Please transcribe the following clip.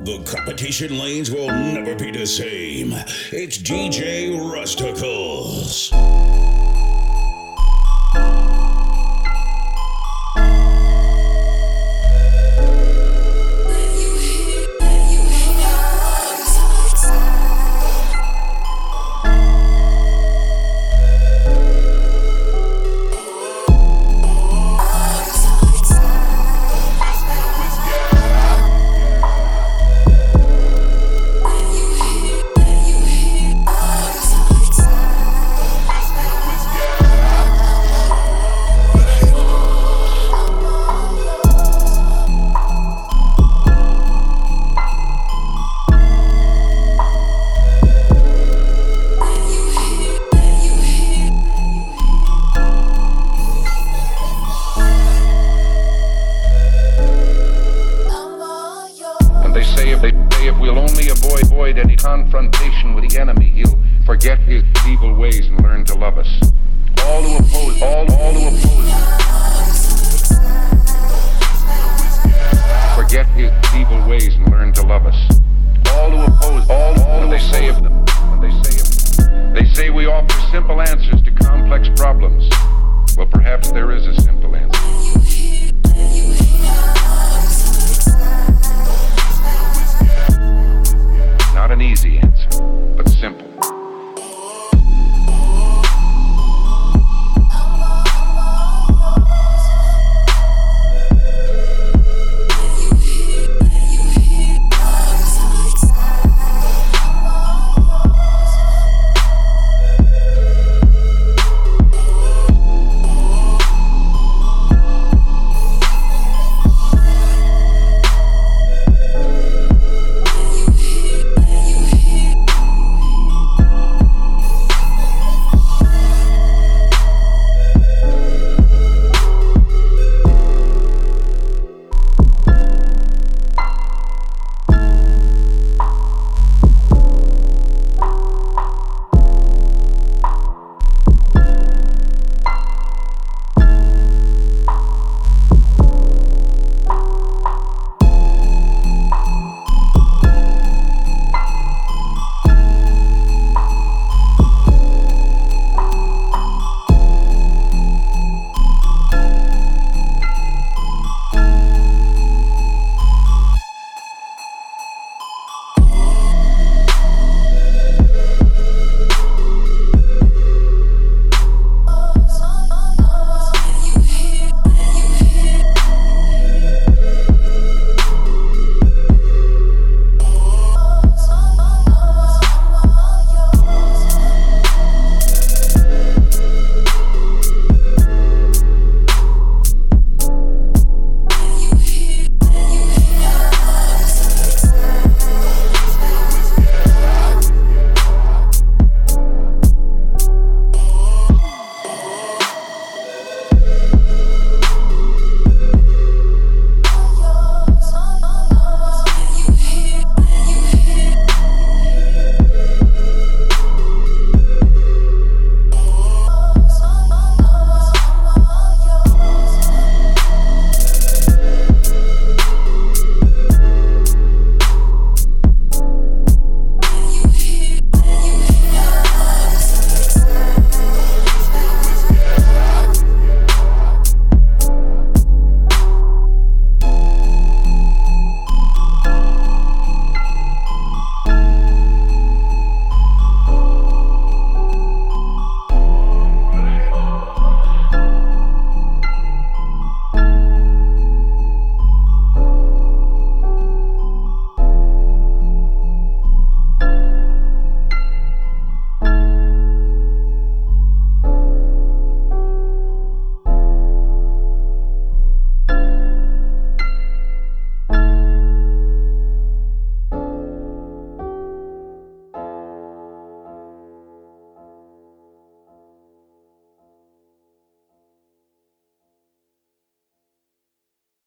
The competition lanes will never be the same. It's DJ Rusticles. If we'll only avoid any confrontation with the enemy, he'll forget his evil ways and learn to love us. All who oppose, all who oppose, forget his evil ways and learn to love us. All who oppose, all who they say of them, when they say we offer simple answers to complex problems. Well, perhaps there is a simple answer.